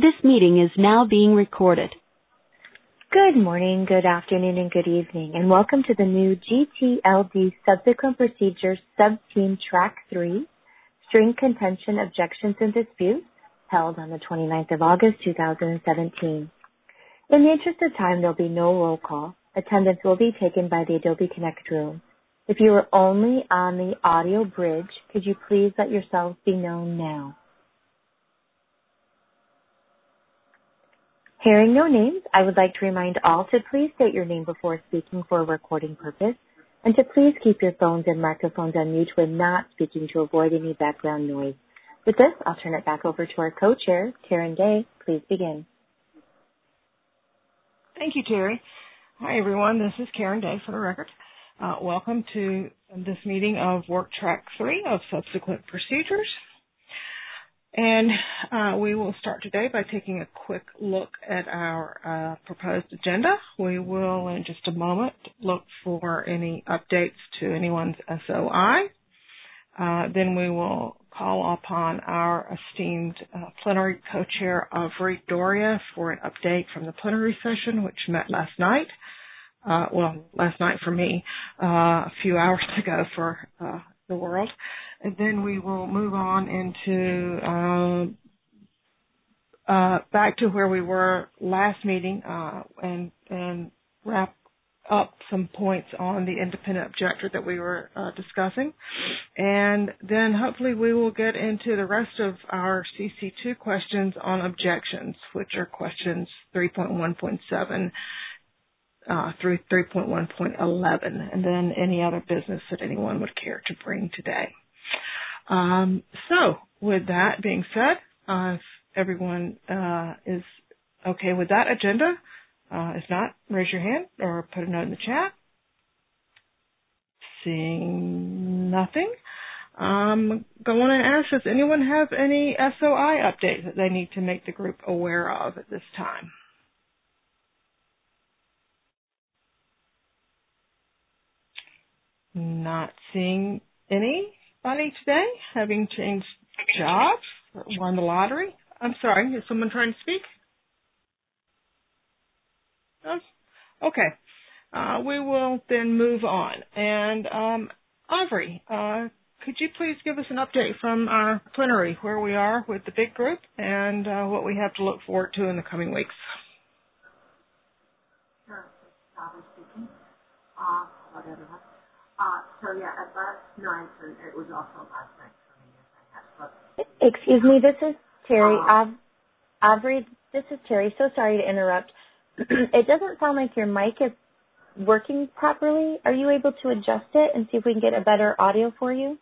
This meeting is now being recorded. Good morning, good afternoon, and good evening, and welcome to the new GTLD Subsequent Procedures Subteam Track 3, String Contention Objections and Disputes, held on the 29th of August, 2017. In the interest of time, there will be no roll call. Attendance will be taken by the Adobe Connect room. If you are only on the audio bridge, could you please let yourselves be known now? Hearing no names, I would like to remind all to please state your name before speaking for a recording purpose, and to please keep your phones and microphones on mute when not speaking to avoid any background noise. With this, I'll turn it back over to our co-chair, Karen Day. Please begin. Thank you, Terry. Hi, everyone. This is Karen Day for the record. Welcome to this meeting of Work Track 3 of Subsequent Procedures. And we will start today by taking a quick look at our proposed agenda. We will, in just a moment, look for any updates to anyone's SOI. Then we will call upon our esteemed plenary co-chair, Avery Doria, for an update from the plenary session, which met last night. Last night for me, a few hours ago for the world. And then we will move on into back to where we were last meeting and wrap up some points on the independent objector that we were discussing. And then hopefully we will get into the rest of our CC2 questions on objections, which are questions 3.1.7 through 3.1.11, and then any other business that anyone would care to bring today. So with that being said, if everyone is okay with that agenda, if not, raise your hand or put a note in the chat. Seeing nothing, I'm going to ask, does anyone have any SOI updates that they need to make the group aware of at this time? Not seeing anybody today, having changed jobs, won the lottery. I'm sorry, is someone trying to speak? No? Okay. We will then move on. And Avery, could you please give us an update from our plenary, where we are with the big group and what we have to look forward to in the coming weeks? Sure. Avery speaking. Hello, everyone. At last night, and it was also last night for me, as I had slept. Excuse me, this is Terry. Avery, this is Terry. So sorry to interrupt. It doesn't sound like your mic is working properly. Are you able to adjust it and see if we can get a better audio for you?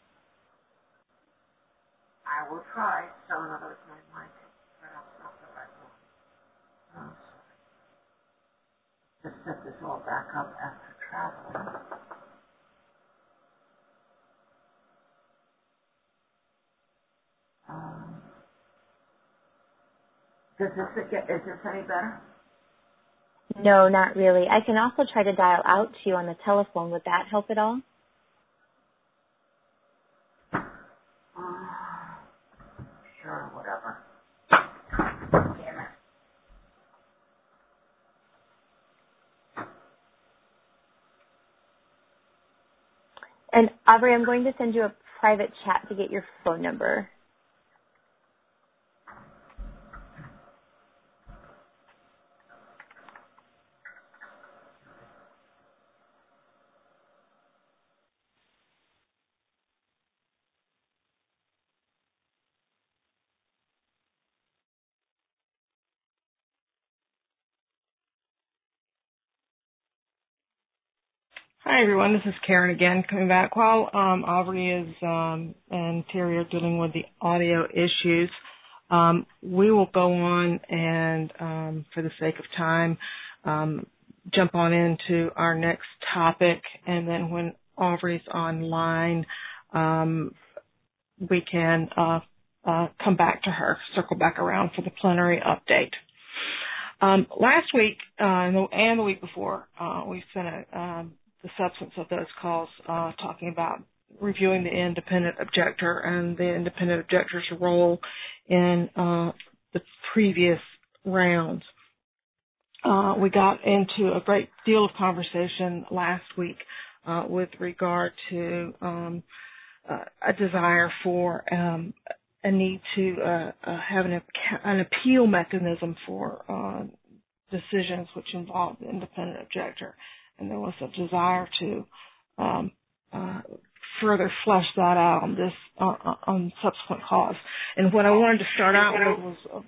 I will try. So in other words, my mic is not the right one. Just set this all back up after traveling. Is this any better? No, not really. I can also try to dial out to you on the telephone. Would that help at all? Sure, whatever. Damn it. And Avery, I'm going to send you a private chat to get your phone number. Hi, everyone. This is Karen again, coming back. While Aubrey and Terry are dealing with the audio issues, we will go on and, for the sake of time, jump on into our next topic, and then when Aubrey's online, we can come back to her, circle back around for the plenary update. Last week and the week before, we spent the substance of those calls talking about reviewing the independent objector and the independent objector's role in the previous rounds. We got into a great deal of conversation last week with regard to a desire for a need to have an appeal mechanism for decisions which involve the independent objector, and there was a desire to further flesh that out on subsequent calls. And what I wanted to start out with was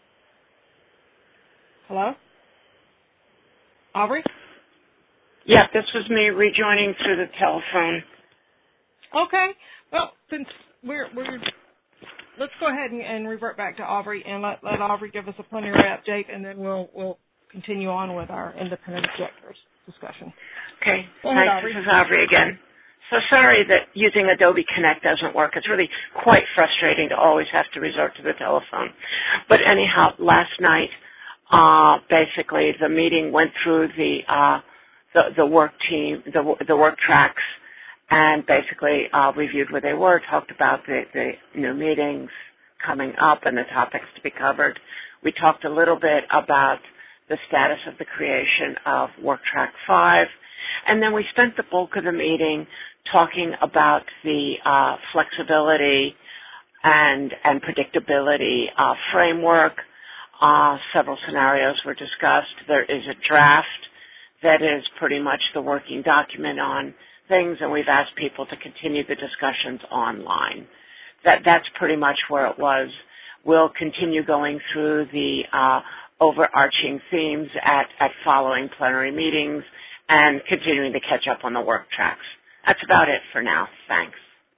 hello, Aubrey. Yeah, this was me rejoining through the telephone. Okay. Well, since we're let's go ahead and revert back to Aubrey and let Aubrey give us a preliminary update, and then we'll continue on with our independent objectors discussion. Okay. Go ahead, Hi, Aubrey. this is Aubrey again. So sorry that using Adobe Connect doesn't work. It's really quite frustrating to always have to resort to the telephone. But anyhow, last night, basically the meeting went through the work team, the work tracks, and basically reviewed where they were, talked about the new meetings coming up and the topics to be covered. We talked a little bit about the status of the creation of Work Track 5, and then we spent the bulk of the meeting talking about the flexibility and predictability framework. Several scenarios were discussed. There is a draft that is pretty much the working document on things, and we've asked people to continue the discussions online. That's pretty much where it was. We'll continue going through the overarching themes at following plenary meetings and continuing to catch up on the work tracks. That's about it for now. Thanks.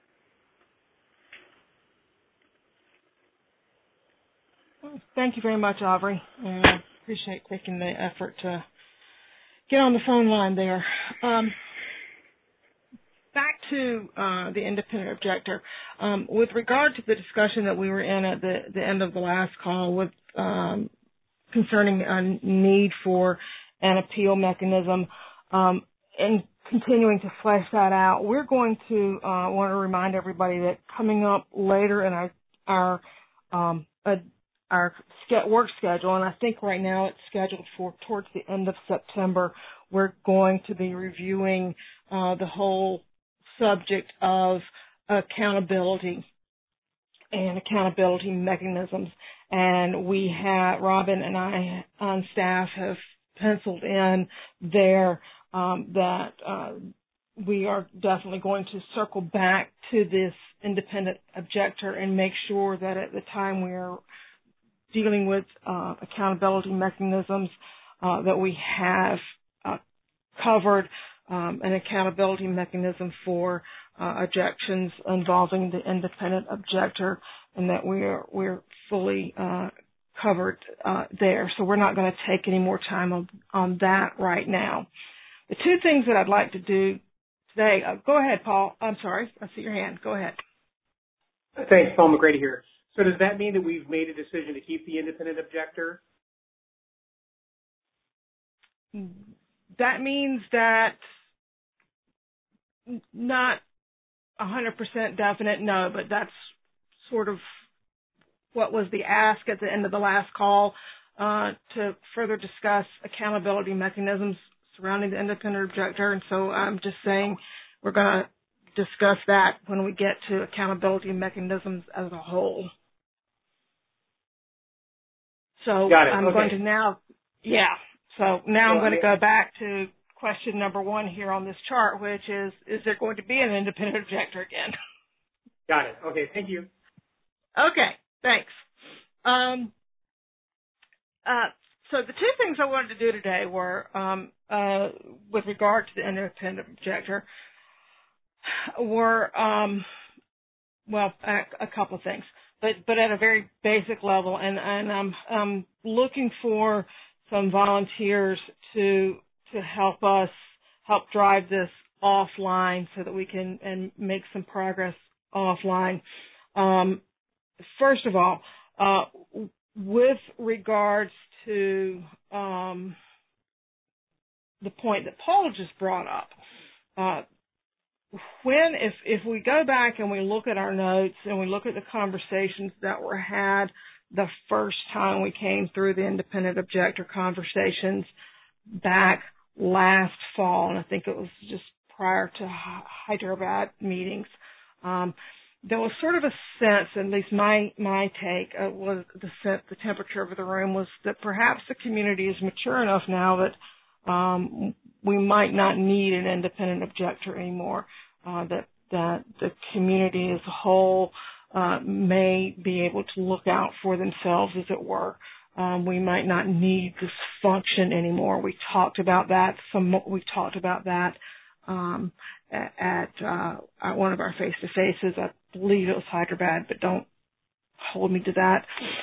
Thank you very much, Aubrey. I appreciate taking the effort to get on the phone line there. Back to the independent objector. With regard to the discussion that we were in at the end of the last call with concerning a need for an appeal mechanism and continuing to flesh that out, we're going to want to remind everybody that coming up later in our work schedule, and I think right now it's scheduled for towards the end of September, we're going to be reviewing the whole subject of accountability and accountability mechanisms. And we have, Robin and I on staff have penciled in there that we are definitely going to circle back to this independent objector and make sure that at the time we are dealing with accountability mechanisms that we have covered an accountability mechanism for objections involving the independent objector, and that we're fully covered there. So we're not going to take any more time on that right now. The two things that I'd like to do today, go ahead, Paul. I'm sorry. I see your hand. Go ahead. Thanks, Paul McGrady here. So does that mean that we've made a decision to keep the independent objector? That means that not 100% definite, no, but that's sort of what was the ask at the end of the last call to further discuss accountability mechanisms surrounding the independent objector. And so I'm just saying we're going to discuss that when we get to accountability mechanisms as a whole. So I'm going to now, so now I'm going to go back to question number one here on this chart, which is there going to be an independent objector again? Got it. Okay, thank you. Okay, thanks. So the two things I wanted to do today were, with regard to the independent objector, were, a couple of things, but at a very basic level, and I'm looking for some volunteers to help drive this offline so that we can and make some progress offline. First of all, with regards to the point that Paul just brought up, if we go back and we look at our notes and we look at the conversations that were had the first time we came through the independent objector conversations back last fall, and I think it was just prior to Hyderabad meetings. There was sort of a sense, at least my take was the sense, the temperature of the room was that perhaps the community is mature enough now that we might not need an independent objector anymore. That the community as a whole may be able to look out for themselves, as it were. We might not need this function anymore. We talked about that. We talked about that at one of our face-to-faces. I believe it was Hyderabad, but don't hold me to that.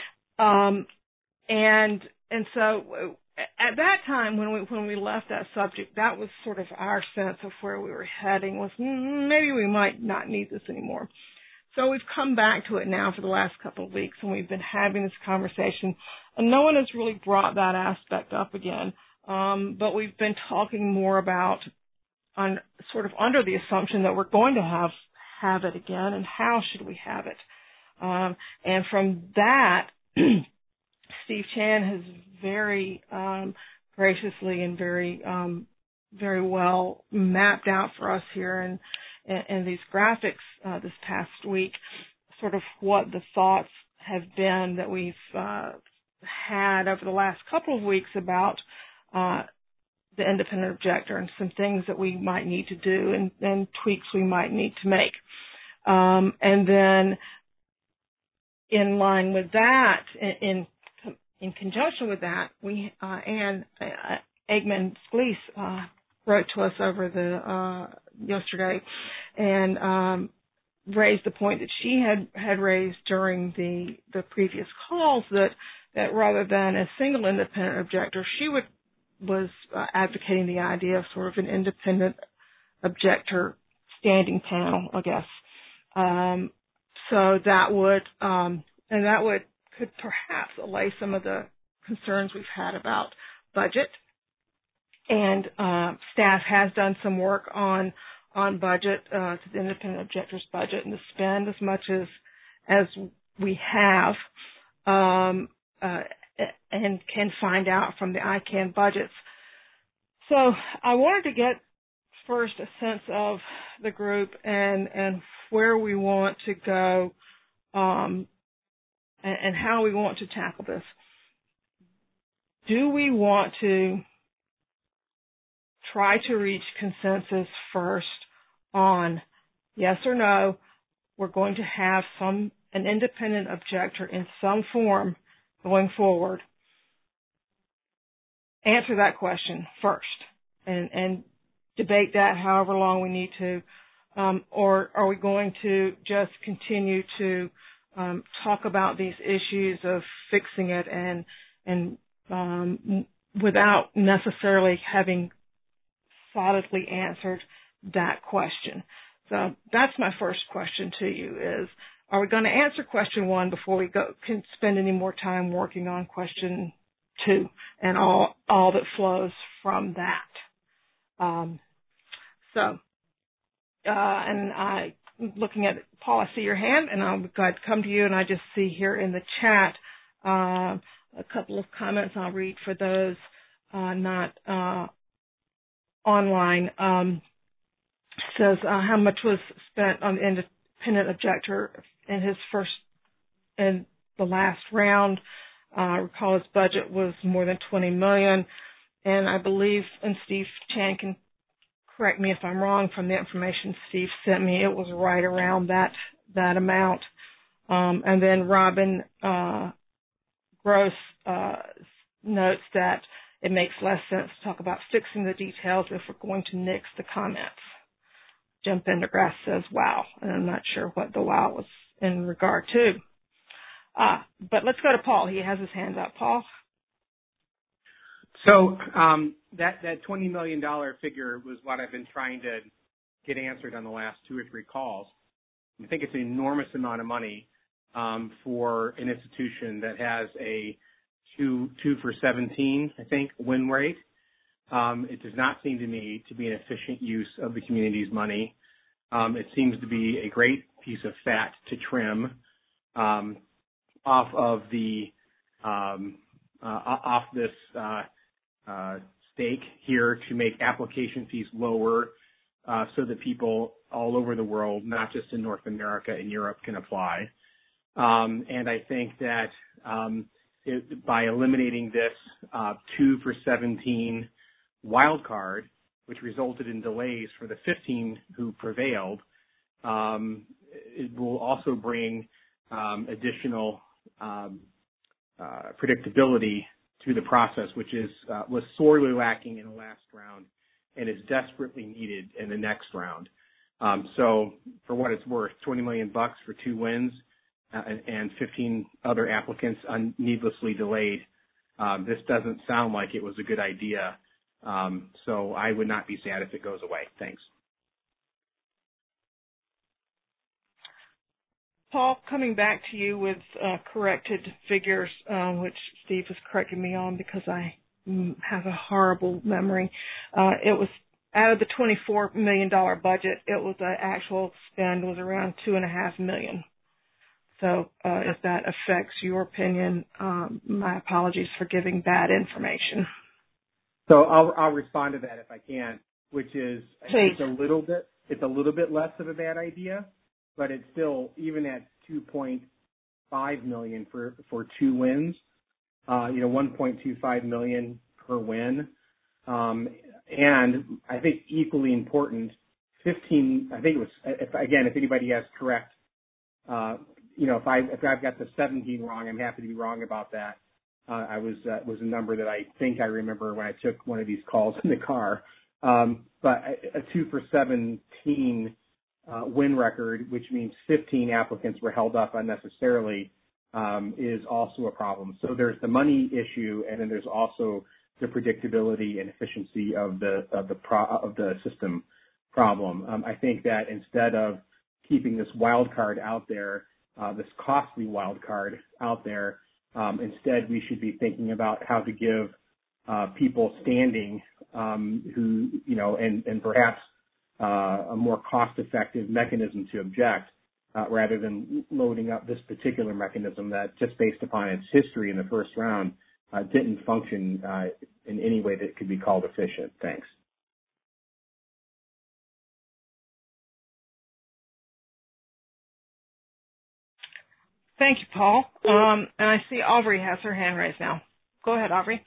And so at that time, when we left that subject, that was sort of our sense of where we were heading, was maybe we might not need this anymore. So we've come back to it now for the last couple of weeks, and we've been having this conversation, and no one has really brought that aspect up again. But we've been talking more about, on sort of under the assumption that we're going to have it again, and how should we have it? And from that, Steve Chan has very graciously and very well mapped out for us here and these graphics this past week, sort of what the thoughts have been that we've had over the last couple of weeks about the independent objector and some things that we might need to do and tweaks we might need to make. And then in line with that, in conjunction with that, we Ann Eggman Scalise wrote to us over the yesterday and raised the point that she had raised during the previous calls that rather than a single independent objector, she was advocating the idea of sort of an independent objector standing panel, I guess. So that would could perhaps allay some of the concerns we've had about budget. And staff has done some work on budget, to the independent objector's budget, and to spend as much as we have, and can find out from the ICANN budgets. So I wanted to get first a sense of the group and where we want to go, and how we want to tackle this. Do we want to try to reach consensus first on yes or no, we're going to have an independent objector in some form going forward? Answer that question first and debate that however long we need to, or are we going to just continue to talk about these issues of fixing it and without necessarily having solidly answered that question? So that's my first question to you is, are we going to answer question one before we can spend any more time working on question two and all that flows from that? And looking at Paul, I see your hand, and I'm glad to come to you. And I just see here in the chat a couple of comments I'll read for those not online. Says how much was spent on the independent objector in the last round. I recall his budget was more than $20 million, and I believe, and Steve Chan can correct me if I'm wrong, from the information Steve sent me, it was right around that amount. And then Robin Gross notes that it makes less sense to talk about fixing the details if we're going to nix the comments. Jim Pendergrass says, wow, and I'm not sure what the wow was in regard to. But let's go to Paul. He has his hand up. Paul? So that $20 million figure was what I've been trying to get answered on the last 2 or 3 calls. I think it's an enormous amount of money for an institution that has a 2 for 17, I think, win rate. It does not seem to me to be an efficient use of the community's money. It seems to be a great piece of fat to trim. off of the off this stake here to make application fees lower, so that people all over the world, not just in North America and Europe, can apply. And I think that by eliminating this 2 for 17 wild card, which resulted in delays for the 15 who prevailed, it will also bring additional predictability to the process, which was sorely lacking in the last round and is desperately needed in the next round. So for what it's worth, $20 million for 2 wins and 15 other applicants needlessly delayed. This doesn't sound like it was a good idea. So I would not be sad if it goes away. Thanks. Paul, coming back to you with corrected figures, which Steve was correcting me on because I have a horrible memory. It was out of the $24 million budget, it was the actual spend was around $2.5 million. So if that affects your opinion, my apologies for giving bad information. So I'll respond to that if I can, which is Please. It's a little bit less of a bad idea, but it's still, even at $2.5 million for 2 wins, $1.25 million per win. And I think equally important, 15, I think it was, if anybody has correct, if I've got the 17 wrong, I'm happy to be wrong about that. Was a number that I think I remember when I took one of these calls in the car. But a 2 for 17 win record, which means 15 applicants were held up unnecessarily, is also a problem. So there's the money issue, and then there's also the predictability and efficiency of the system problem. I think that instead of keeping this wild card out there, this costly wild card out there, instead we should be thinking about how to give people standing who, and perhaps a more cost-effective mechanism to object, rather than loading up this particular mechanism that, just based upon its history in the first round, didn't function in any way that could be called efficient. Thanks. Thank you, Paul. And I see Aubrey has her hand raised now. Go ahead, Aubrey.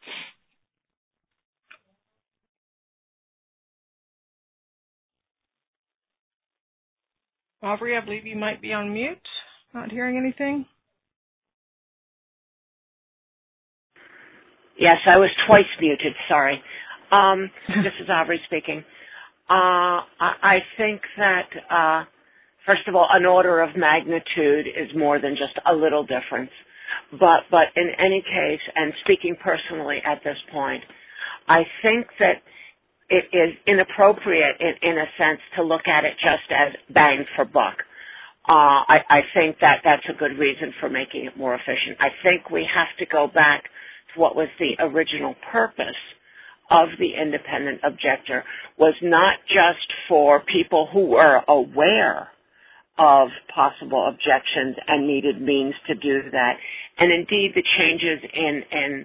Aubrey, I believe you might be on mute. Not hearing anything? Yes, I was twice muted. Sorry. This is Aubrey speaking. I think that, first of all, an order of magnitude is more than just a little difference. But in any case, and speaking personally at this point, I think that it is inappropriate in a sense to look at it just as bang for buck. I think that that's a good reason for making it more efficient. I think we have to go back to what was the original purpose of the independent objector, was not just for people who were aware of possible objections and needed means to do that. And indeed, the changes in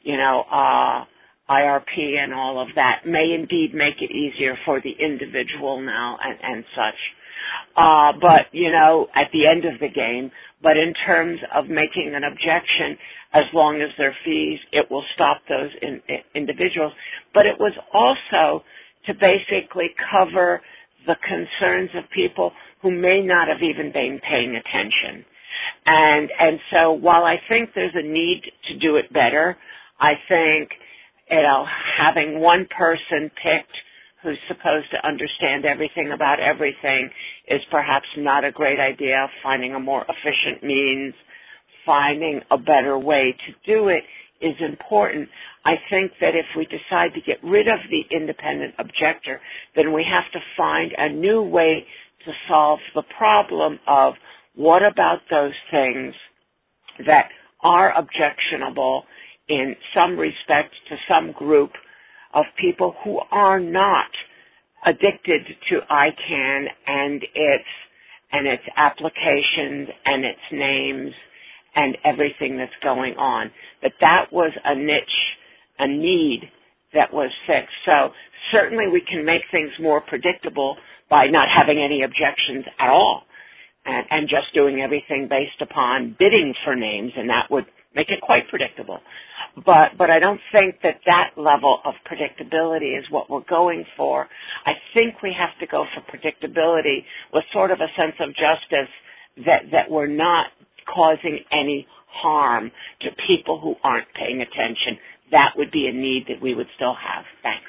IRP and all of that may indeed make it easier for the individual now and such. But, at the end of the game, but in terms of making an objection, as long as they're fees, it will stop those individuals. But it was also to basically cover the concerns of people who may not have even been paying attention. And so while I think there's a need to do it better, I think, having one person picked who's supposed to understand everything about everything is perhaps not a great idea. Finding a more efficient means, finding a better way to do it is important. I think that if we decide to get rid of the independent objector, then we have to find a new way to solve the problem of what about those things that are objectionable in some respect to some group of people who are not addicted to ICANN and its applications and its names and everything that's going on. But that was a niche, a need that was fixed. So certainly we can make things more predictable by not having any objections at all and just doing everything based upon bidding for names, and that would make it quite predictable. But I don't think that level of predictability is what we're going for. I think we have to go for predictability with sort of a sense of justice that we're not causing any harm to people who aren't paying attention. That would be a need that we would still have. Thanks.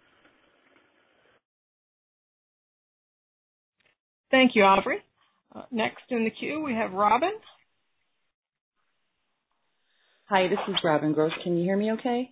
Thank you, Aubrey. Next in the queue, we have Robin. Hi, this is Robin Gross. Can you hear me okay?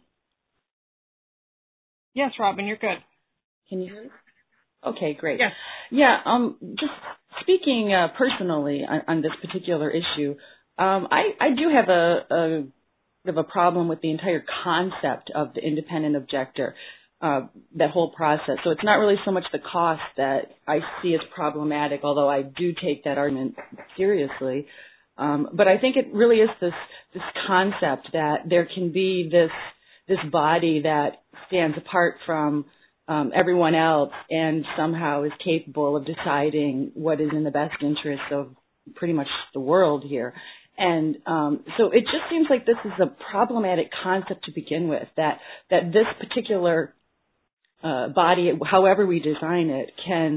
Yes, Robin, you're good. Can you hear me? Okay, great. Yes. Yeah, just speaking personally on this particular issue, I do have a bit of a problem with the entire concept of the independent objector, that whole process. So it's not really so much the cost that I see as problematic, although I do take that argument seriously. But I think it really is this concept that there can be this body that stands apart from everyone else and somehow is capable of deciding what is in the best interest of pretty much the world here. And so it just seems like this is a problematic concept to begin with, that this particular body, however we design it,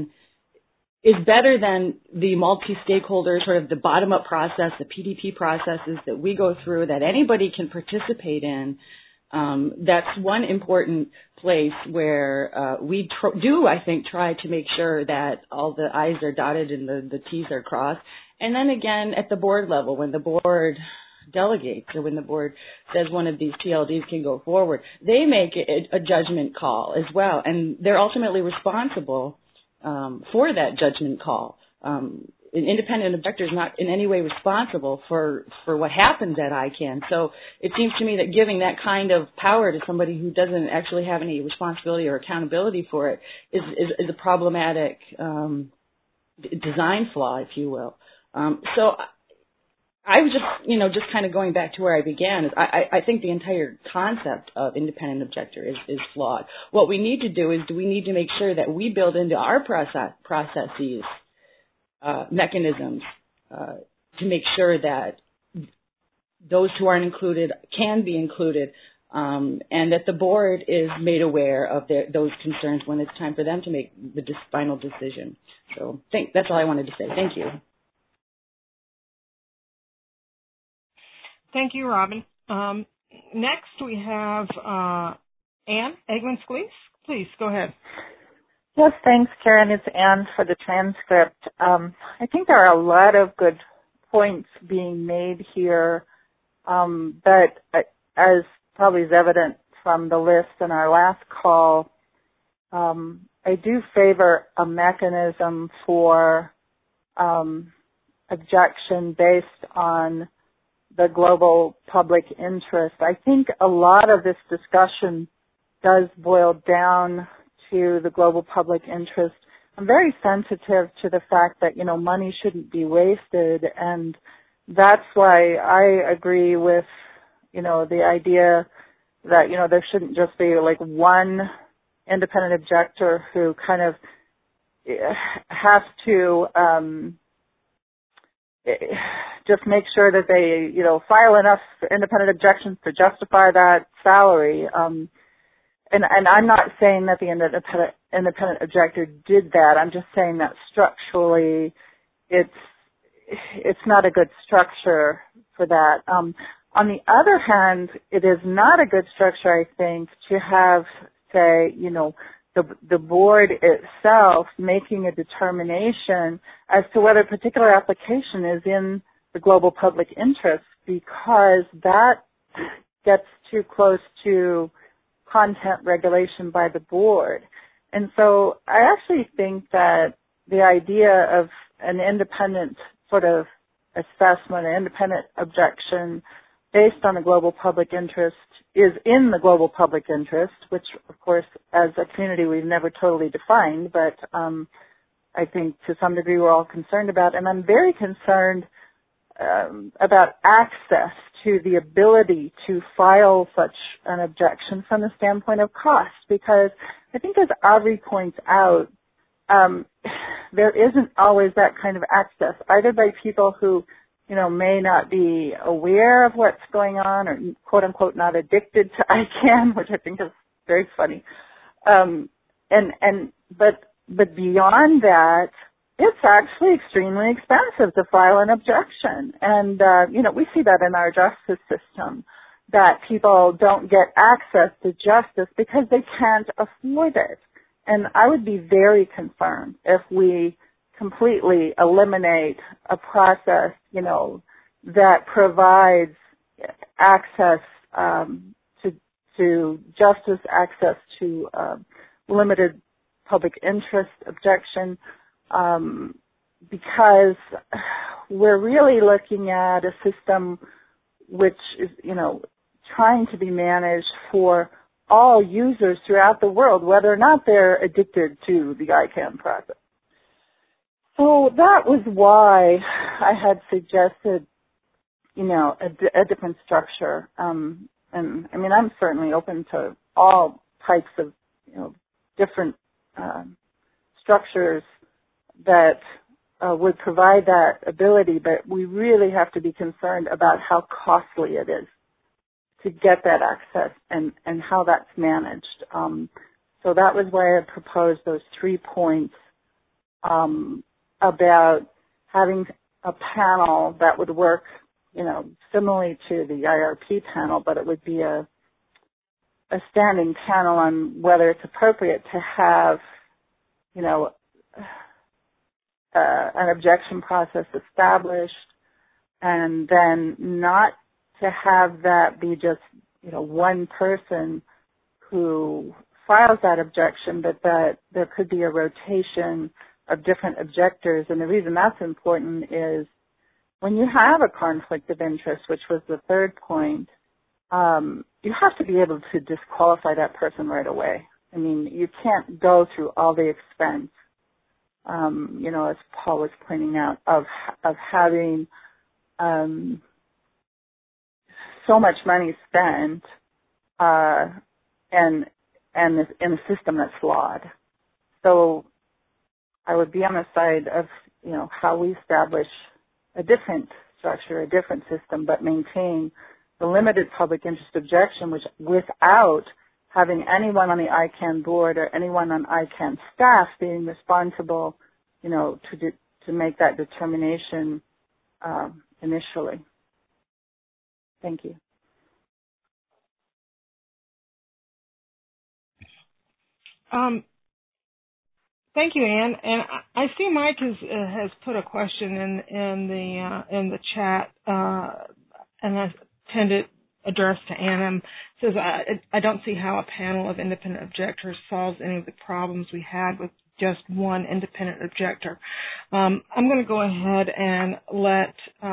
is better than the multi-stakeholder, sort of the bottom-up process, the PDP processes that we go through, that anybody can participate in. That's one important place where we I think, try to make sure that all the I's are dotted and the T's are crossed. And then again, at the board level, when the board delegates or when the board says one of these TLDs can go forward, they make a judgment call as well. And they're ultimately responsible for that judgment call. An independent objector is not in any way responsible for what happens at ICANN. So it seems to me that giving that kind of power to somebody who doesn't actually have any responsibility or accountability for it is a problematic design flaw, if you will. So I was just kind of going back to where I began. I think the entire concept of independent objector is flawed. What we need to do is we need to make sure that we build into our processes mechanisms to make sure that those who aren't included can be included, and that the board is made aware of those concerns when it's time for them to make the final decision. So that's all I wanted to say. Thank you. Thank you, Robin. Next, we have Anne Eggman-Scalise. Please, go ahead. Yes, thanks, Karen. It's Anne for the transcript. I think there are a lot of good points being made here, but as probably is evident from the list in our last call, I do favor a mechanism for objection based on the global public interest. I think a lot of this discussion does boil down to the global public interest. I'm very sensitive to the fact that, money shouldn't be wasted, and that's why I agree with, the idea that, there shouldn't just be like one independent objector who kind of has to just make sure that they, file enough independent objections to justify that salary. And I'm not saying that the independent objector did that. I'm just saying that structurally, it's not a good structure for that. On the other hand, it is not a good structure, I think, to have, say, the board itself making a determination as to whether a particular application is in the global public interest, because that gets too close to content regulation by the board. And so I actually think that the idea of an independent sort of assessment, an independent objection based on the global public interest is in the global public interest, which, of course, as a community we've never totally defined, but I think to some degree we're all concerned about. And I'm very concerned about access to the ability to file such an objection from the standpoint of cost, because I think as Aubrey points out, there isn't always that kind of access, either by people who, may not be aware of what's going on or quote unquote not addicted to ICANN, which I think is very funny. But beyond that, it's actually extremely expensive to file an objection. And, we see that in our justice system, that people don't get access to justice because they can't afford it. And I would be very concerned if we completely eliminate a process, that provides access to justice, access to limited public interest objection, because we're really looking at a system which is, trying to be managed for all users throughout the world, whether or not they're addicted to the ICANN process. So that was why I had suggested, a different structure. And I mean, I'm certainly open to all types of, different structures that would provide that ability, but we really have to be concerned about how costly it is to get that access and how that's managed. So that was why I proposed those 3 points about having a panel that would work, similarly to the IRP panel, but it would be a standing panel on whether it's appropriate to have, an objection process established, and then not to have that be just, one person who files that objection, but that there could be a rotation of different objectors. And the reason that's important is when you have a conflict of interest, which was the 3rd point, you have to be able to disqualify that person right away. I mean, you can't go through all the expense, as Paul was pointing out, of having so much money spent and in a system that's flawed. So I would be on the side of, how we establish a different structure, a different system, but maintain the limited public interest objection, which without having anyone on the ICANN board or anyone on ICANN staff being responsible, to make that determination initially. Thank you. Thank you, Anne. And I see Mike has put a question in the chat, and I tend to address to Anne. Says I don't see how a panel of independent objectors solves any of the problems we had with just one independent objector. I'm going to go ahead and let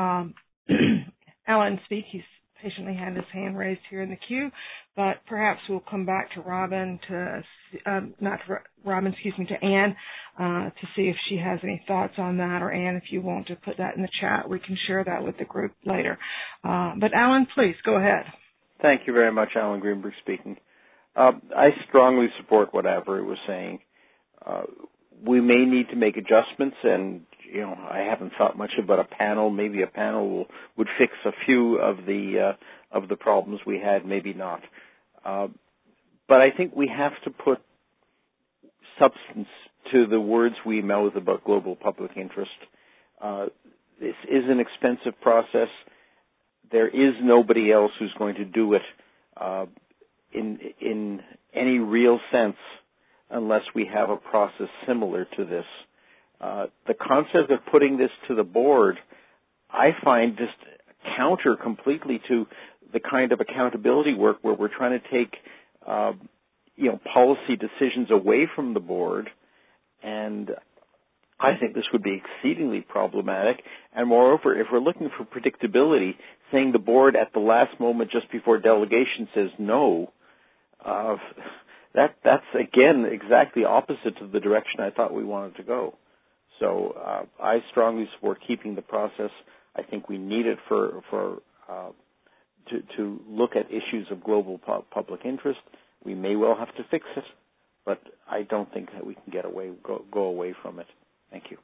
Alan speak. He's patiently had his hand raised here in the queue, but perhaps we'll come back to Robin to Anne to see if she has any thoughts on that, or Anne, if you want to put that in the chat, we can share that with the group later. But Alan, please go ahead. Thank you very much. Alan Greenberg speaking. I strongly support what Avery was saying. We may need to make adjustments, and I haven't thought much about a panel. Maybe a panel would fix a few of the problems we had. Maybe not. But I think we have to put substance to the words we mouth about global public interest. This is an expensive process. There is nobody else who's going to do it in any real sense unless we have a process similar to this. The concept of putting this to the board, I find just counter completely to the kind of accountability work where we're trying to take, policy decisions away from the board, and I think this would be exceedingly problematic. And moreover, if we're looking for predictability, saying the board at the last moment just before delegation says no, that's again exactly opposite to the direction I thought we wanted to go. So I strongly support keeping the process. I think we need it to look at issues of global public interest. We may well have to fix it, but I don't think that we can go away from it. Thank you.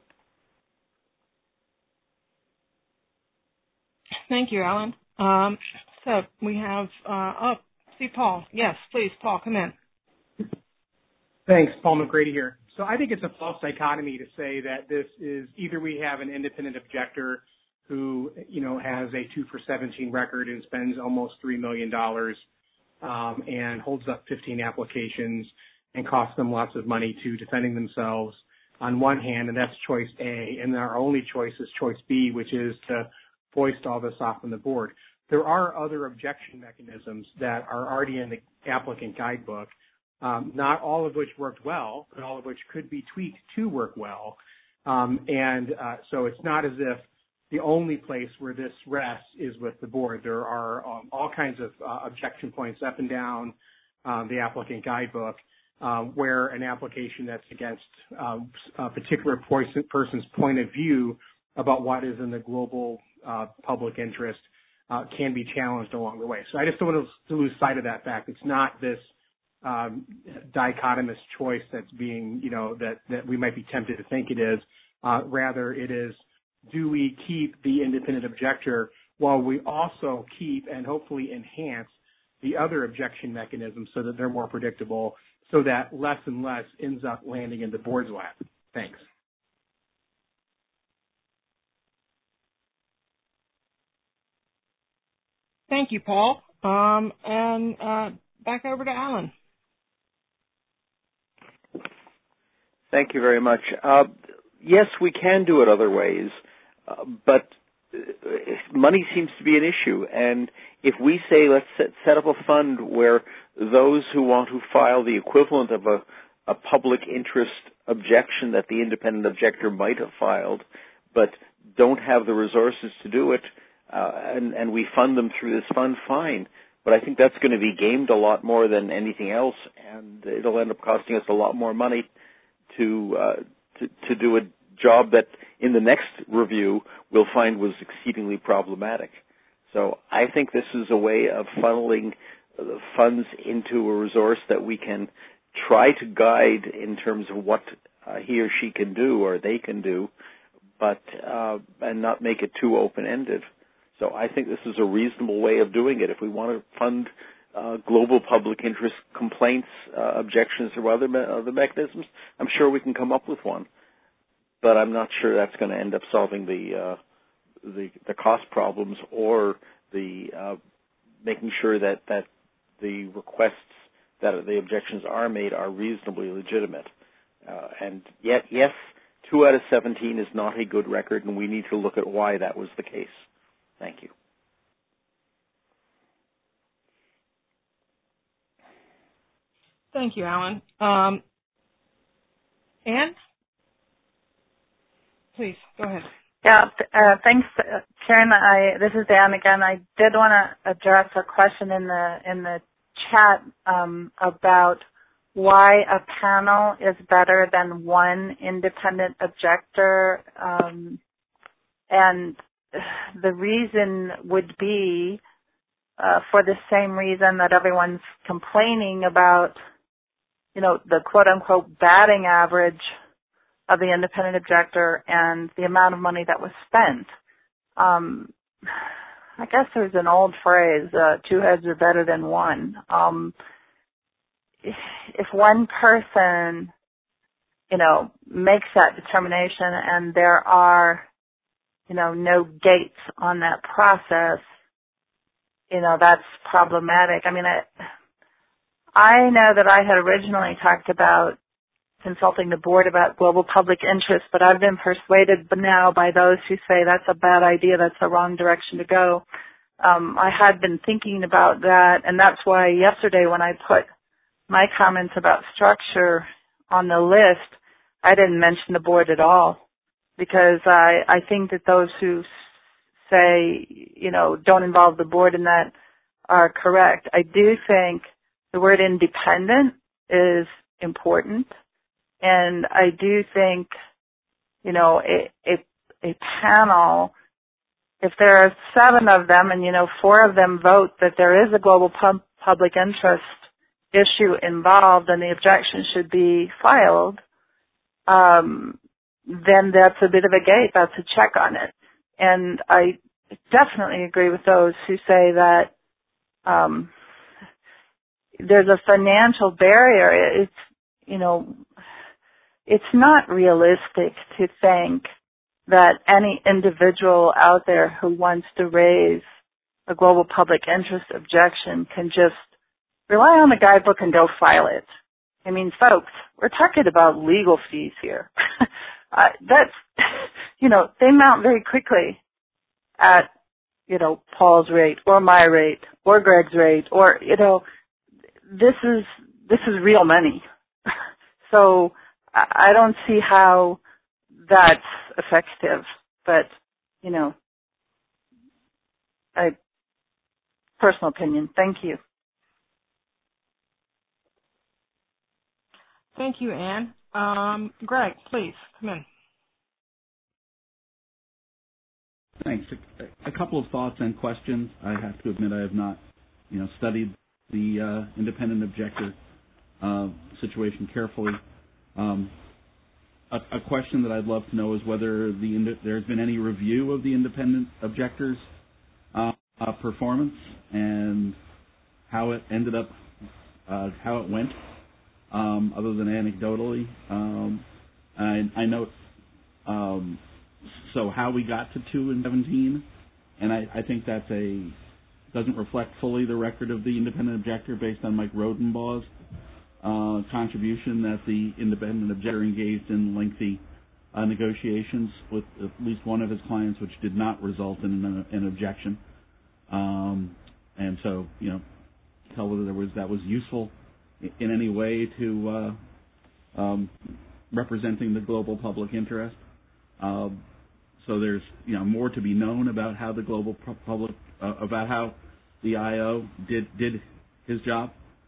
Thank you, Alan. So we have Paul. Yes, please, Paul, come in. Thanks, Paul McGrady here. So I think it's a false dichotomy to say that this is either we have an independent objector who, has a 2 for 17 record and spends almost $3 million and holds up 15 applications and costs them lots of money to defending themselves on one hand, and that's choice A, and our only choice is choice B, which is to foist all this off on the board. There are other objection mechanisms that are already in the applicant guidebook, not all of which worked well, but all of which could be tweaked to work well. So it's not as if the only place where this rests is with the board. There are all kinds of objection points up and down the applicant guidebook where an application that's against a particular person's point of view about what is in the global public interest can be challenged along the way. So I just don't want to lose sight of that fact. It's not this dichotomous choice that's being, that we might be tempted to think it is. Rather, it is, do we keep the independent objector while we also keep and hopefully enhance the other objection mechanisms so that they're more predictable, so that less and less ends up landing in the board's lap? Thanks. Thank you, Paul. And back over to Alan. Thank you very much. Yes, we can do it other ways, but money seems to be an issue. And if we say let's set up a fund where those who want to file the equivalent of a public interest objection that the independent objector might have filed, but don't have the resources to do it, and we fund them through this fund, fine. But I think that's going to be gamed a lot more than anything else, and it'll end up costing us a lot more money to do a job that in the next review we'll find was exceedingly problematic. So I think this is a way of funneling the funds into a resource that we can try to guide in terms of what he or she can do or they can do, but and not make it too open-ended. So I think this is a reasonable way of doing it. If we want to fund global public interest complaints, objections, or other mechanisms, I'm sure we can come up with one. But I'm not sure that's going to end up solving the cost problems or the making sure that the requests that the objections are made are reasonably legitimate. And yet, yes, 2 out of 17 is not a good record, and we need to look at why that was the case. Thank you. Thank you, Alan. Anne? Please, go ahead. Yeah, thanks, Karen. This is Dan again. I did want to address a question in the chat about why a panel is better than one independent objector, and the reason would be for the same reason that everyone's complaining about, the quote-unquote batting average of the independent objector and the amount of money that was spent. I guess there's an old phrase, 2 heads are better than one. If one person, makes that determination and there are, no gates on that process, that's problematic. I mean, I know that I had originally talked about consulting the board about global public interest, but I've been persuaded now by those who say that's a bad idea, that's the wrong direction to go. I had been thinking about that, and that's why yesterday when I put my comments about structure on the list, I didn't mention the board at all, because I think that those who say, don't involve the board in that are correct. I do think the word independent is important. And I do think, a panel if there are 7 of them and, 4 of them vote that there is a global public interest issue involved and the objection should be filed, then that's a bit of a gate. That's a check on it. And I definitely agree with those who say that there's a financial barrier. It's not realistic to think that any individual out there who wants to raise a global public interest objection can just rely on the guidebook and go file it. I mean, folks, we're talking about legal fees here. They mount very quickly at, Paul's rate or my rate or Greg's rate or, this is real money. So I don't see how that's effective, but, personal opinion. Thank you. Thank you, Anne. Greg, please, come in. Thanks. A couple of thoughts and questions. I have to admit I have not, studied the independent objector situation carefully. A question that I'd love to know is whether there's been any review of the independent objector's performance and how it ended up, how it went, other than anecdotally. I note so how we got to 2 and 17, and I think that's doesn't reflect fully the record of the independent objector based on Mike Rodenbaugh's contribution that the independent objector engaged in lengthy negotiations with at least one of his clients, which did not result in an objection. And so, tell whether that was useful in any way to representing the global public interest. So there's more to be known about how the global public about how the IO did his job.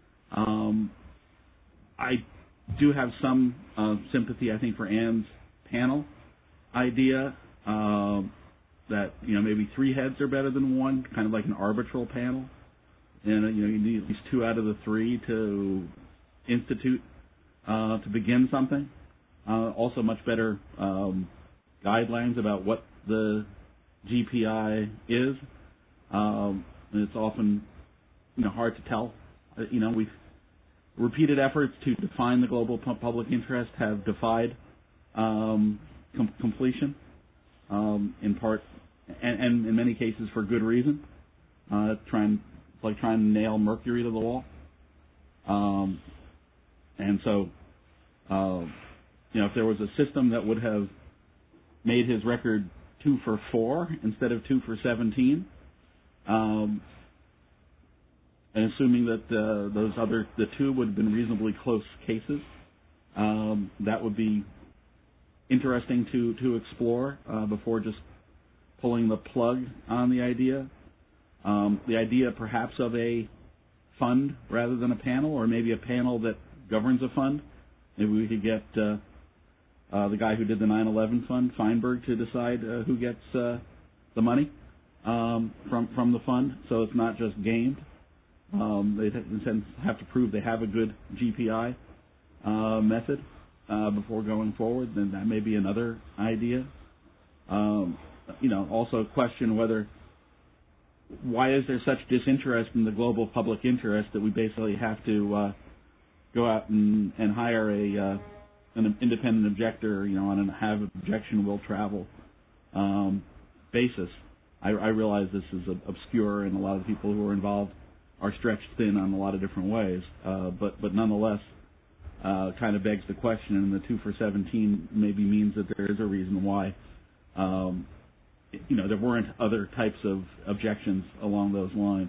I do have some sympathy, I think, for Anne's panel idea that maybe 3 heads are better than 1, kind of like an arbitral panel, and you need at least 2 out of the 3 to institute to begin something. Also, much better guidelines about what the GPI is. And it's often hard to tell. We've repeated efforts to define the global public interest have defied completion, in part, and in many cases for good reason. It's like trying to nail Mercury to the wall. And so, if there was a system that would have made his record 2 for 4 instead of 2 for 17, and assuming that the 2 would have been reasonably close cases, that would be interesting to explore before just pulling the plug on the idea. The idea perhaps of a fund rather than a panel, or maybe a panel that governs a fund. Maybe we could get the guy who did the 9/11 fund, Feinberg, to decide who gets the money from the fund, so it's not just gamed. They have to prove they have a good GPI method before going forward. Then that may be another idea. Also question why is there such disinterest in the global public interest that we basically have to go out and hire an independent objector, on a have objection will travel basis. I realize this is obscure, and a lot of people who are involved are stretched thin on a lot of different ways, but nonetheless, kind of begs the question, and the 2 for 17 maybe means that there is a reason why, there weren't other types of objections along those lines,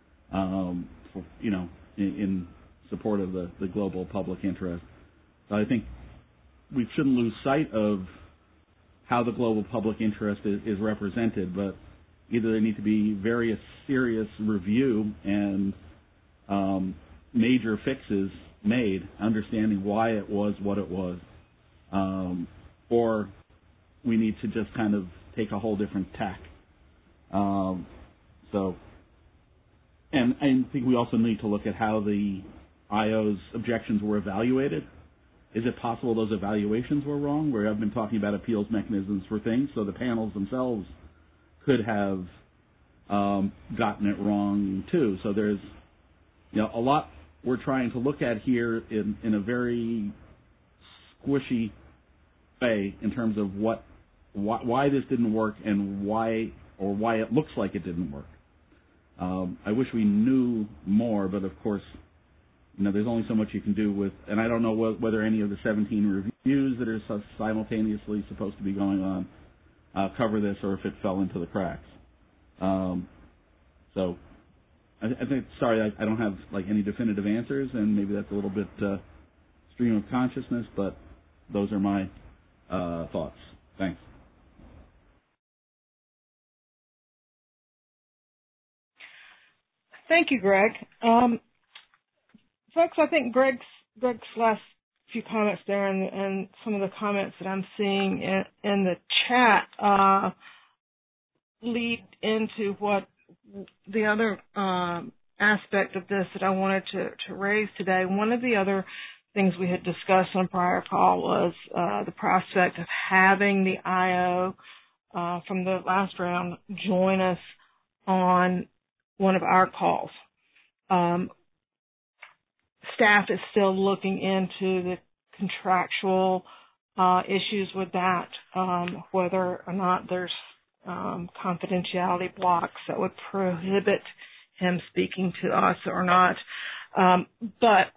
in support of the global public interest. So I think we shouldn't lose sight of how the global public interest is represented, but either there need to be very serious review and major fixes made, understanding why it was what it was, or we need to just kind of take a whole different tack So, and I think we also need to look at how the IO's objections were evaluated. Is it possible those evaluations were wrong? Where I've been talking about appeals mechanisms for things, so the panels themselves could have gotten it wrong too. So there's, a lot we're trying to look at here in a very squishy way in terms of why this didn't work and why it looks like it didn't work. I wish we knew more, but of course, there's only so much you can do with, and I don't know whether any of the 17 reviews that are simultaneously supposed to be going on cover this, or if it fell into the cracks. So I think, sorry, I don't have any definitive answers, and maybe that's a little bit stream of consciousness, but those are my thoughts. Thanks. Thank you, Greg. Folks, I think Greg's last few comments there and some of the comments that I'm seeing in the chat lead into what the other aspect of this that I wanted to raise today. One of the other things we had discussed on a prior call was the prospect of having the IO from the last round join us on one of our calls. Staff is still looking into the contractual issues with that, whether or not there's confidentiality blocks that would prohibit him speaking to us or not. But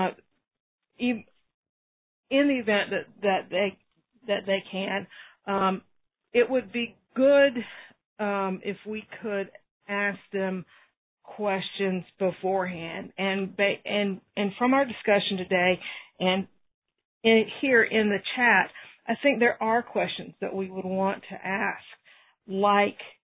in the event that they can, it would be good if we could ask them questions beforehand, and from our discussion today and here in the chat, I think there are questions that we would want to ask, like,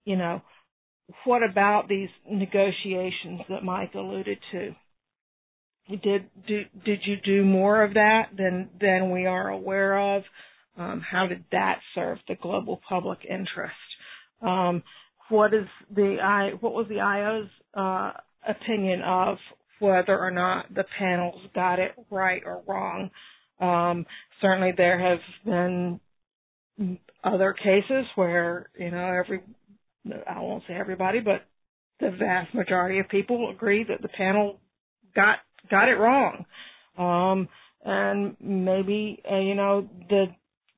what about these negotiations that Mike alluded to? Did you do more of that than we are aware of? How did that serve the global public interest? What was the IO's opinion of whether or not the panels got it right or wrong? Certainly there have been other cases where, I won't say everybody, but the vast majority of people agree that the panel got it wrong. And maybe, the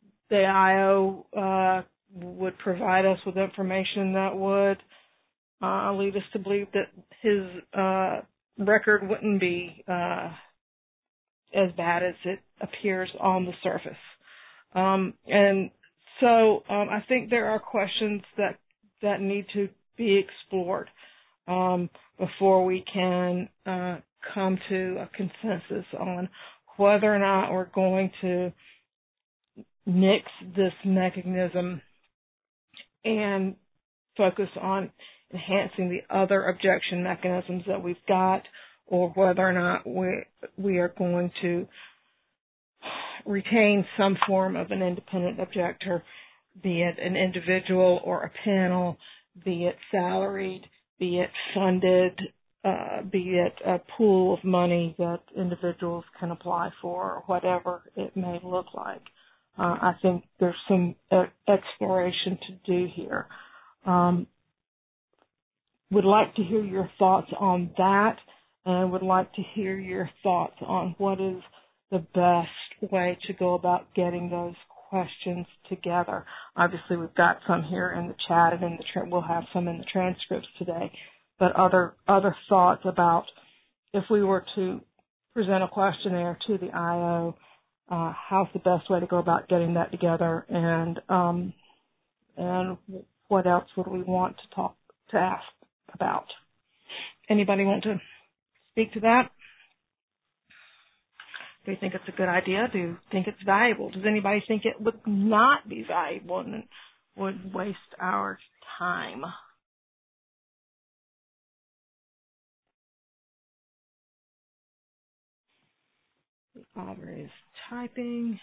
IO would provide us with information that would lead us to believe that his record wouldn't be as bad as it appears on the surface. And so I think there are questions that need to be explored before we can come to a consensus on whether or not we're going to nix this mechanism and focus on enhancing the other objection mechanisms that we've got, or whether or not we are going to retain some form of an independent objector, be it an individual or a panel, be it salaried, be it funded, be it a pool of money that individuals can apply for, or whatever it may look like. I think there's some exploration to do here. Would like to hear your thoughts on that, and would like to hear your thoughts on what is the best way to go about getting those questions together. Obviously, we've got some here in the chat, and we'll have some in the transcripts today. But other thoughts about if we were to present a questionnaire to the IO, how's the best way to go about getting that together, and what else would we want to ask about? Anybody want to speak to that? Do you think it's a good idea? Do you think it's valuable? Does anybody think it would not be valuable and would waste our time? Aubrey is typing.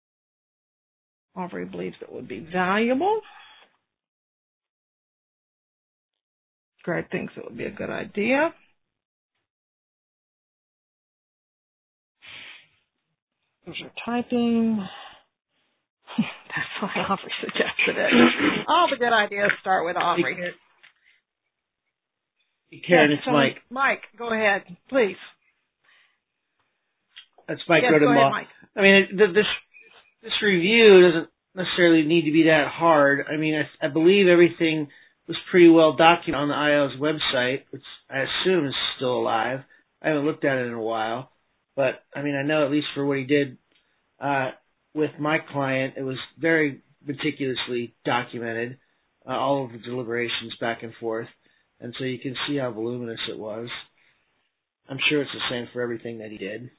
Aubrey believes it would be valuable. Greg thinks it would be a good idea. Those are typing. That's why Aubrey suggested it. All the good ideas start with Aubrey. Hey, Karen, yes, it's Mike. Mike, go ahead, please. That's Mike yes, Rodenbaugh. Go ahead, Mike. I mean, this review doesn't necessarily need to be that hard. I mean, I believe everything was pretty well documented on the IO's website, which I assume is still alive. I haven't looked at it in a while. But, I mean, I know at least for what he did with my client, it was very meticulously documented, all of the deliberations back and forth. And so you can see how voluminous it was. I'm sure it's the same for everything that he did.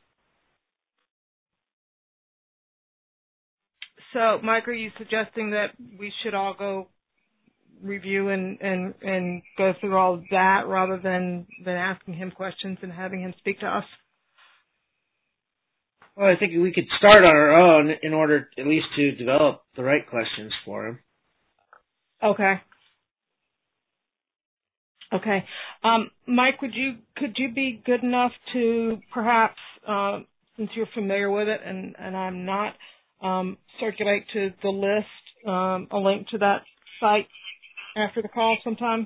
So, Mike, are you suggesting that we should all go review and go through all of that rather than asking him questions and having him speak to us? Well, I think we could start on our own in order at least to develop the right questions for him. Okay. Okay. Mike, could you be good enough to perhaps, since you're familiar with it and I'm not, circulate to the list a link to that site after the call sometime?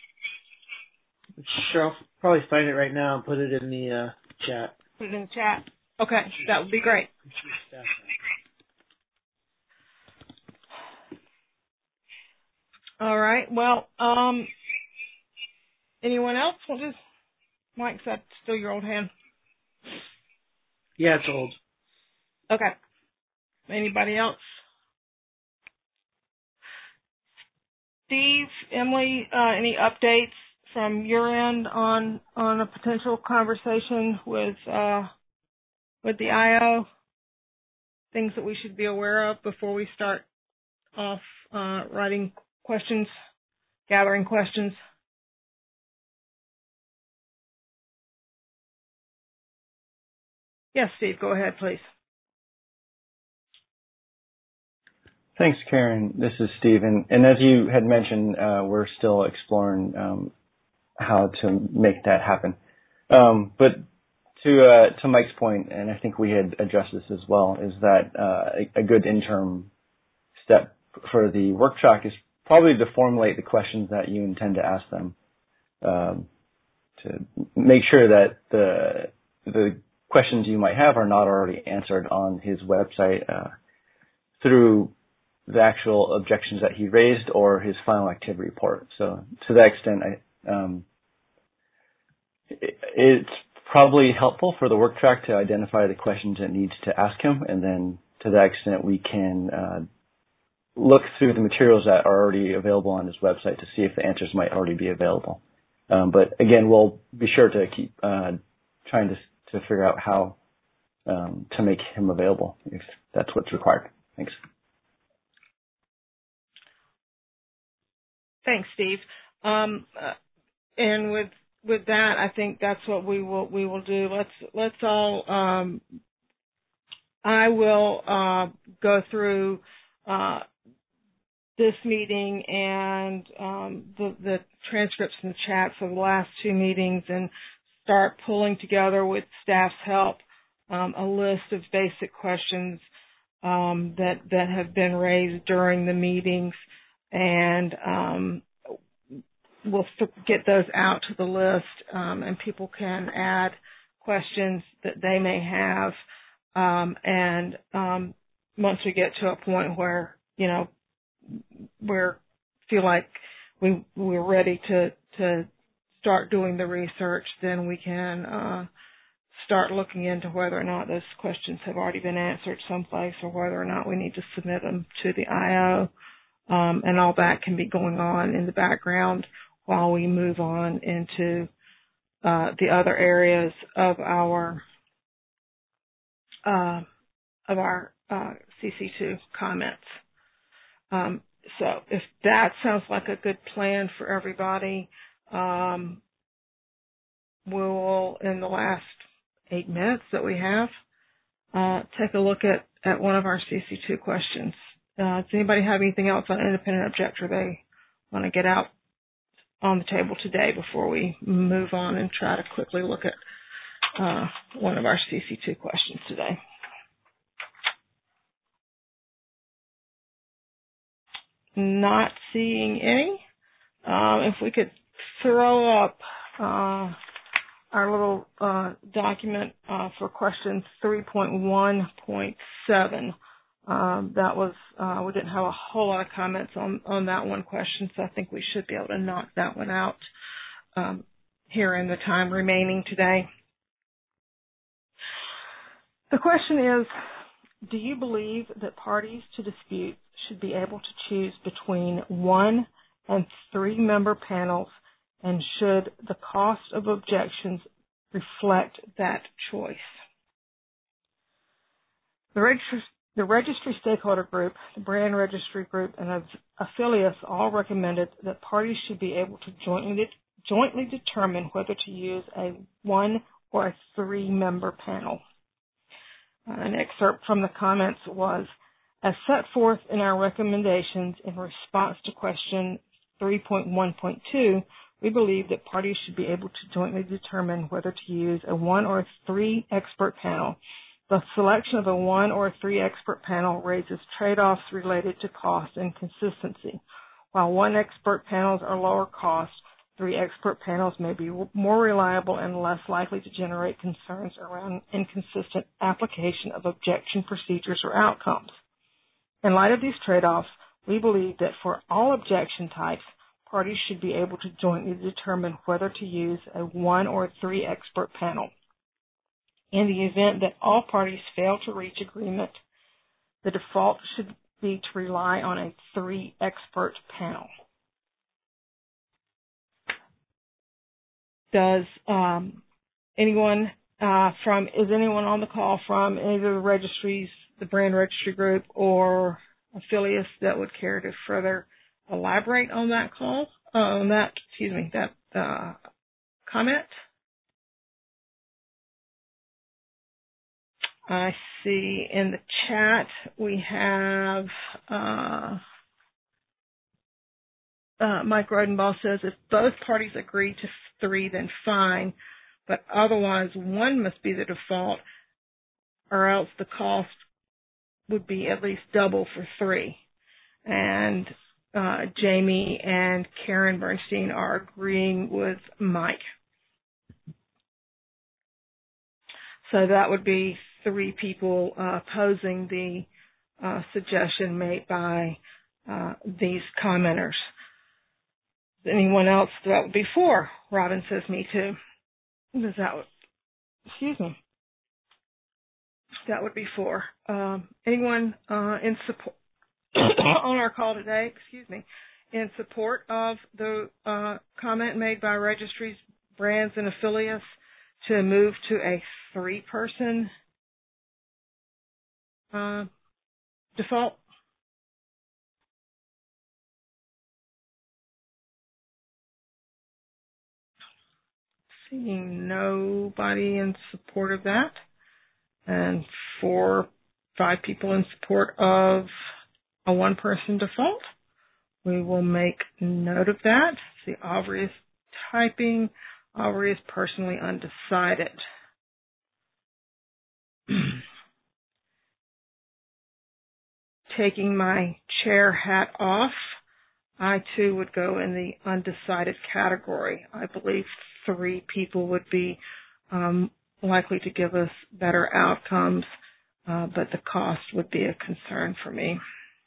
Sure, I'll probably find it right now and put it in the chat. Put it in the chat. Okay, that would be great. All right. Well, anyone else? Mike, that's still your old hand? Yeah, it's old. Okay. Anybody else? Steve, Emily, any updates from your end on a potential conversation with the IO? Things that we should be aware of before we start off writing questions, gathering questions? Yes, Steve, go ahead, please. Thanks, Karen. This is Steve. And as you had mentioned, we're still exploring how to make that happen. But to Mike's point, and I think we had addressed this as well, is that a good interim step for the work track is probably to formulate the questions that you intend to ask them, to make sure that the questions you might have are not already answered on his website through the actual objections that he raised or his final activity report. So to that extent, it's probably helpful for the work track to identify the questions it needs to ask him, and then to that extent we can look through the materials that are already available on his website to see if the answers might already be available. But again, we'll be sure to keep trying to figure out how to make him available if that's what's required. Thanks. Thanks, Steve. And with that, I think that's what we will do. Let's all. I will go through this meeting and the transcripts and chats of the last two meetings and start pulling together with staff's help a list of basic questions that have been raised during the meetings, and we'll get those out to the list, and people can add questions that they may have. And once we get to a point where, we feel like we're ready to start doing the research, then we can start looking into whether or not those questions have already been answered someplace or whether or not we need to submit them to the IO. And all that can be going on in the background while we move on into the other areas of our CC2 comments. So if that sounds like a good plan for everybody, we'll, in the last 8 minutes that we have, take a look at one of our CC2 questions. Does anybody have anything else on independent objector they want to get out on the table today before we move on and try to quickly look at one of our CC2 questions today. Not seeing any. If we could throw up our little document for question 3.1.7. That was, we didn't have a whole lot of comments on that one question, so I think we should be able to knock that one out here in the time remaining today. The question is, do you believe that parties to disputes should be able to choose between 1 and 3 member panels, and should the cost of objections reflect that choice? The registry stakeholder group, the brand registry group, and affiliates all recommended that parties should be able to jointly determine whether to use a 1 or a 3-member panel. An excerpt from the comments was, as set forth in our recommendations in response to question 3.1.2, we believe that parties should be able to jointly determine whether to use a 1 or 3 expert panel. The selection of a 1 or 3 expert panel raises trade-offs related to cost and consistency. While 1 expert panels are lower cost, 3 expert panels may be more reliable and less likely to generate concerns around inconsistent application of objection procedures or outcomes. In light of these trade-offs, we believe that for all objection types, parties should be able to jointly determine whether to use a 1 or 3 expert panel. In the event that all parties fail to reach agreement, the default should be to rely on a 3 expert panel. Does anyone is anyone on the call from any of the registries, the brand registry group, or affiliates that would care to further elaborate on that comment? I see in the chat we have Mike Rodenbaugh says, if both parties agree to 3, then fine, but otherwise 1 must be the default, or else the cost would be at least double for 3. And Jamie and Karen Bernstein are agreeing with Mike. So that would be 3 people opposing the suggestion made by these commenters. Anyone else? That would be 4. Robin says me too. That would be 4. Anyone in support on our call today? In support of the comment made by registries, brands, and affiliates to move to a 3-person default? Seeing nobody in support of that, and 4-5 people in support of a 1-person default. We will make note of that. See, Aubrey is typing. Aubrey is personally undecided. Taking my chair hat off, I too would go in the undecided category. I believe 3 people would be likely to give us better outcomes, but the cost would be a concern for me.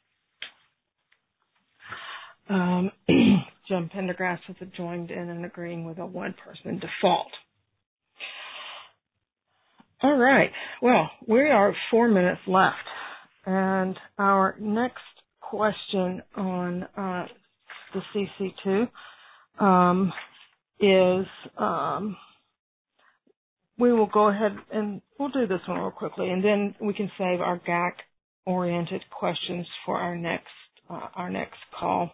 Jim Pendergrass has joined in and agreeing with a 1-person default. All right. Well, we are 4 minutes left, and our next question on the CC2 is we will go ahead and we'll do this one real quickly, and then we can save our GAC-oriented questions for our next call.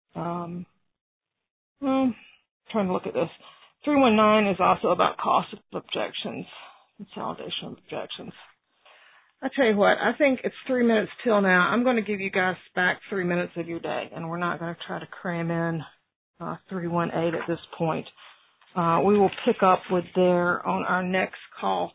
Trying to look at this. 319 is also about cost of objections, consolidation of objections. I tell you what, I think it's 3 minutes till now. I'm going to give you guys back 3 minutes of your day, and we're not going to try to cram in 318 at this point. We will pick up with there on our next call.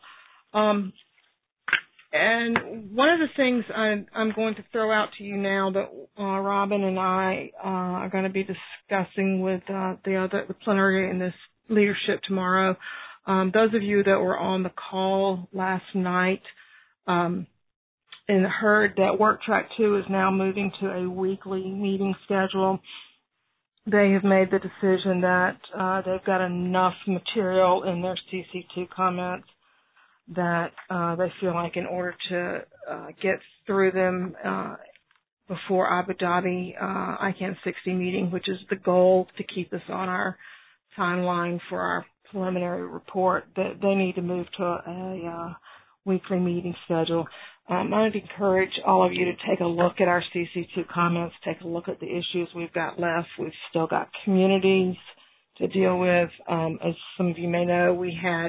And one of the things I'm going to throw out to you now that Robin and I are going to be discussing with the plenary and this leadership tomorrow. Those of you that were on the call last night and heard that Work Track 2 is now moving to a weekly meeting schedule. They have made the decision that they've got enough material in their CC2 comments that they feel like in order to get through them before Abu Dhabi ICANN 60 meeting, which is the goal to keep us on our timeline for our preliminary report, that they need to move to a weekly meeting schedule. I would encourage all of you to take a look at our CC2 comments, take a look at the issues we've got left. We've still got communities to deal with. As some of you may know, we had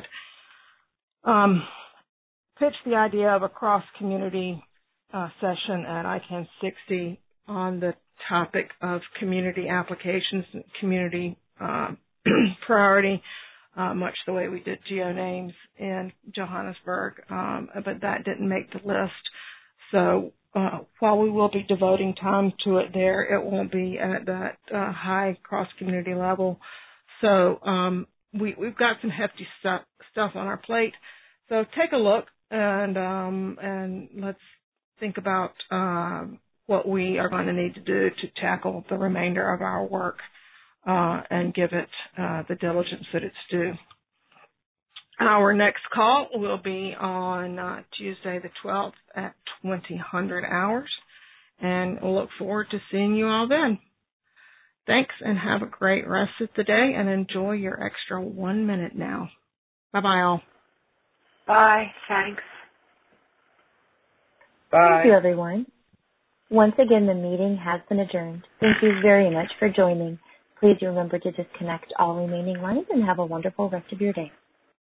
pitched the idea of a cross-community session at ICANN 60 on the topic of community applications and community priority, much the way we did GeoNames in Johannesburg, but that didn't make the list. So while we will be devoting time to it there, it won't be at that high cross-community level. So we've got some hefty stuff on our plate. So take a look and let's think about what we are going to need to do to tackle the remainder of our work and give it the diligence that it's due. Our next call will be on Tuesday the 12th at 2000 hours, and we'll look forward to seeing you all then. Thanks, and have a great rest of the day, and enjoy your extra 1 minute now. Bye-bye, all. Bye. Thanks. Bye. Thank you, everyone. Once again, the meeting has been adjourned. Thank you very much for joining. Please remember to disconnect all remaining lines and have a wonderful rest of your day.